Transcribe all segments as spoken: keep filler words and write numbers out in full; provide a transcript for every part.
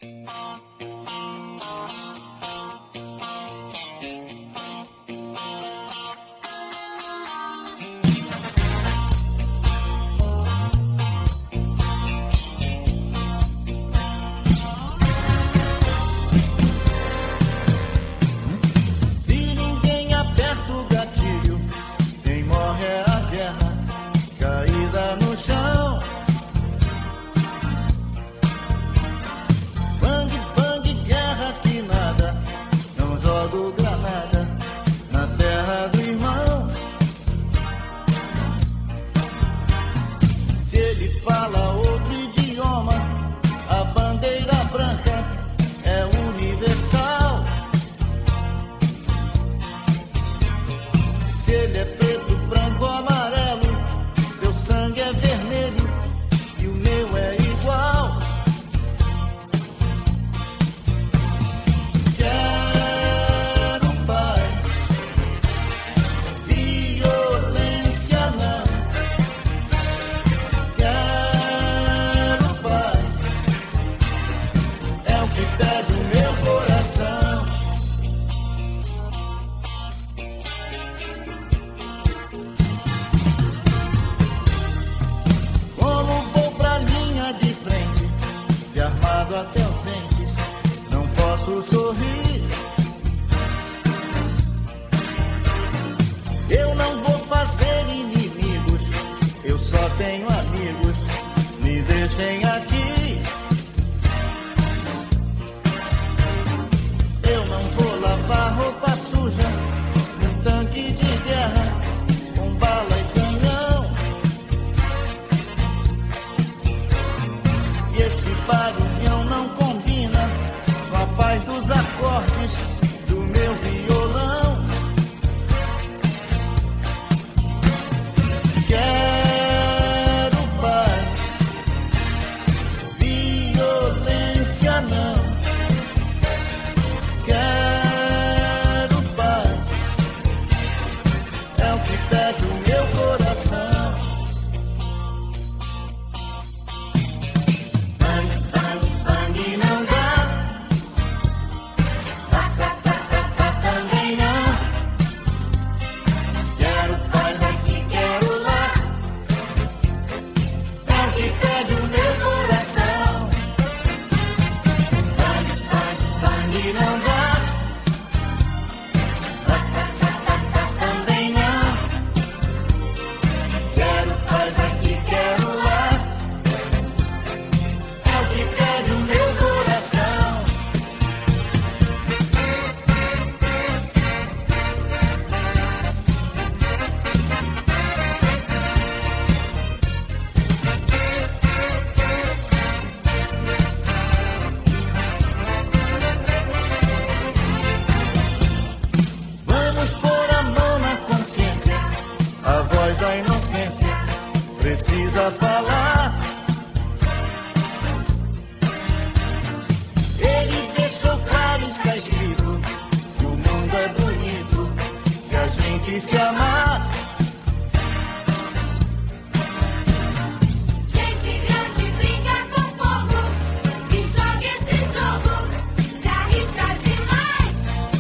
Até os dentes, não posso sorrir. Eu não vou fazer inimigos, eu só tenho amigos. Me deixem aqui. Eu não vou lavar roupa suja num tanque de guerra com bala e canhão. E esse barulhão não combina com a paz dos acordes do meu violão. Quero paz, violência não. Quero paz, é o que pede o meu coração. Da inocência precisa falar. Ele deixou claro, está escrito, que o mundo é bonito se a gente se amar. Gente grande brinca com fogo e joga esse jogo, se arrisca demais.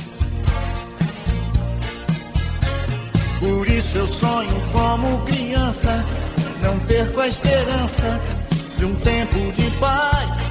Por isso eu sonho como criança, não perco a esperança de um tempo de paz.